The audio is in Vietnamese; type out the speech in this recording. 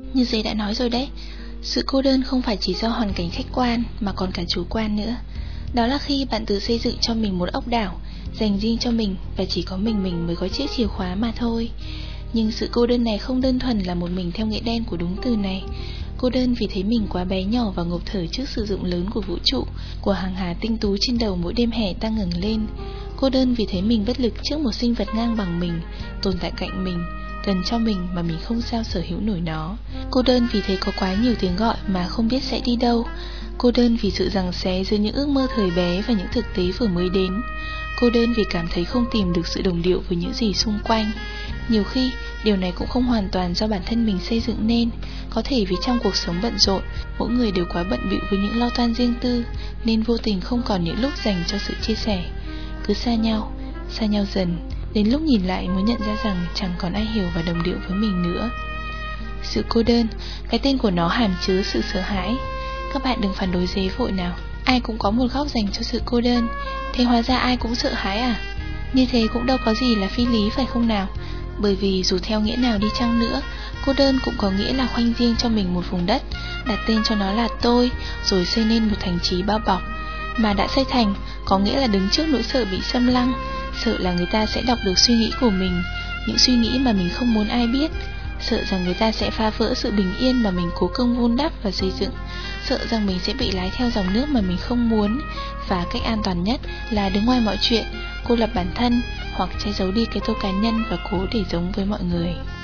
Như Dế đã nói rồi đấy, sự cô đơn không phải chỉ do hoàn cảnh khách quan mà còn cả chủ quan nữa. Đó là khi bạn tự xây dựng cho mình một ốc đảo dành riêng cho mình, và chỉ có mình mới có chiếc chìa khóa mà thôi. Nhưng sự cô đơn này không đơn thuần là một mình theo nghĩa đen của đúng từ này. Cô đơn vì thấy mình quá bé nhỏ và ngộp thở trước sự rộng lớn của vũ trụ, của hàng hà tinh tú trên đầu mỗi đêm hè ta ngẩng lên. Cô đơn vì thấy mình bất lực trước một sinh vật ngang bằng mình, tồn tại cạnh mình, gần cho mình mà mình không sao sở hữu nổi nó. Cô đơn vì thấy có quá nhiều tiếng gọi mà không biết sẽ đi đâu. Cô đơn vì sự giằng xé giữa những ước mơ thời bé và những thực tế vừa mới đến. Cô đơn vì cảm thấy không tìm được sự đồng điệu với những gì xung quanh. Nhiều khi, điều này cũng không hoàn toàn do bản thân mình xây dựng nên. Có thể vì trong cuộc sống bận rộn, mỗi người đều quá bận bịu với những lo toan riêng tư, nên vô tình không còn những lúc dành cho sự chia sẻ. Cứ xa nhau dần, đến lúc nhìn lại mới nhận ra rằng chẳng còn ai hiểu và đồng điệu với mình nữa. Sự cô đơn, cái tên của nó hàm chứa sự sợ hãi. Các bạn đừng phản đối Dế vội nào. Ai cũng có một góc dành cho sự cô đơn. Thế hóa ra ai cũng sợ hãi à? Như thế cũng đâu có gì là phi lý phải không nào? Bởi vì dù theo nghĩa nào đi chăng nữa, cô đơn cũng có nghĩa là khoanh riêng cho mình một vùng đất, đặt tên cho nó là tôi, rồi xây nên một thành trì bao bọc. Mà đã xây thành, có nghĩa là đứng trước nỗi sợ bị xâm lăng, sợ là người ta sẽ đọc được suy nghĩ của mình, những suy nghĩ mà mình không muốn ai biết, sợ rằng người ta sẽ phá vỡ sự bình yên mà mình cố công vun đắp và xây dựng, sợ rằng mình sẽ bị lái theo dòng nước mà mình không muốn, và cách an toàn nhất là đứng ngoài mọi chuyện, cô lập bản thân hoặc che giấu đi cái tôi cá nhân và cố để giống với mọi người.